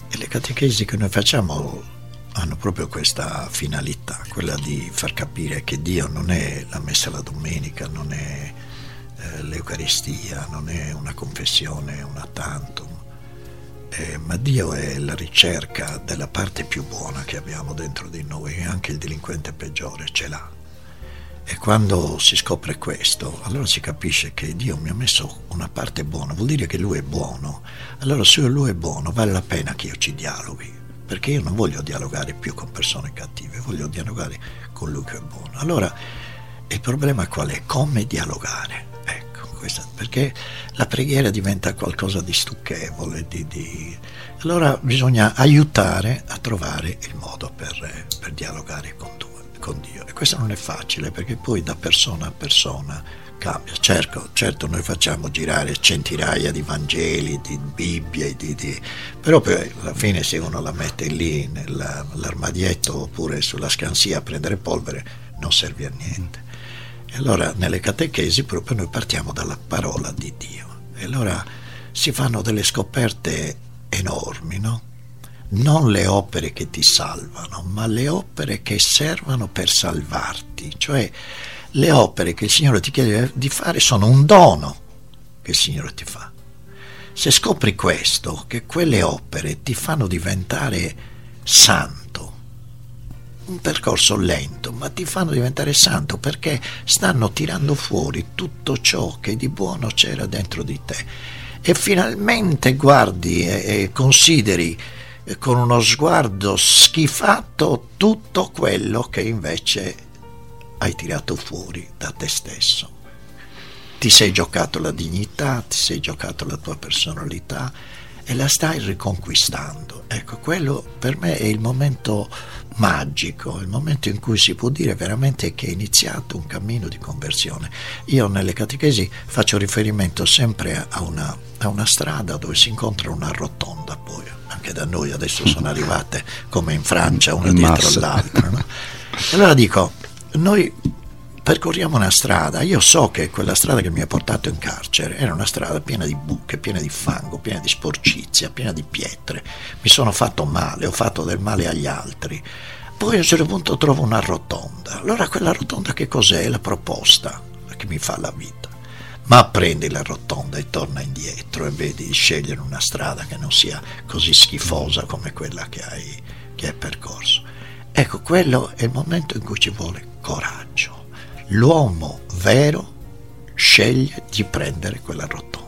E le catechesi che noi facciamo hanno proprio questa finalità, quella di far capire che Dio non è la messa la domenica, non è l'Eucaristia, non è una confessione, una tantum, ma Dio è la ricerca della parte più buona che abbiamo dentro di noi, e anche il delinquente peggiore ce l'ha. E quando si scopre questo, allora si capisce che Dio mi ha messo una parte buona, vuol dire che Lui è buono. Allora se Lui è buono vale la pena che io ci dialoghi, perché io non voglio dialogare più con persone cattive, voglio dialogare con Lui che è buono. Allora il problema qual è? Come dialogare? Perché la preghiera diventa qualcosa di stucchevole, allora bisogna aiutare a trovare il modo per dialogare con Dio, e questo non è facile, perché poi da persona a persona cambia. Certo noi facciamo girare centinaia di Vangeli, di Bibbie, però poi alla fine se uno la mette lì nell'armadietto oppure sulla scansia a prendere polvere non serve a niente. E allora nelle catechesi proprio noi partiamo dalla parola di Dio, e allora si fanno delle scoperte enormi, no? Non le opere che ti salvano, ma le opere che servono per salvarti, cioè le opere che il Signore ti chiede di fare sono un dono che il Signore ti fa. Se scopri questo, che quelle opere ti fanno diventare santo, un percorso lento, ma ti fanno diventare santo, perché stanno tirando fuori tutto ciò che di buono c'era dentro di te, e finalmente guardi e consideri con uno sguardo schifato tutto quello che invece hai tirato fuori da te stesso. Ti sei giocato la dignità, ti sei giocato la tua personalità e la stai riconquistando. Ecco, quello per me è il momento magico, il momento in cui si può dire veramente che è iniziato un cammino di conversione. Io nelle catechesi faccio riferimento sempre a una strada dove si incontra una rotonda, poi anche da noi adesso sono arrivate come in Francia una dietro l'altra, no? Allora dico, noi percorriamo una strada, io so che quella strada che mi ha portato in carcere era una strada piena di buche, piena di fango, piena di sporcizia, piena di pietre, mi sono fatto male, ho fatto del male agli altri. Poi a un certo punto trovo una rotonda, allora quella rotonda che cos'è? È la proposta che mi fa la vita. Ma prendi la rotonda e torna indietro e vedi di scegliere una strada che non sia così schifosa come quella che hai percorso. Ecco, quello è il momento in cui ci vuole coraggio. L'uomo vero sceglie di prendere quella rotonda.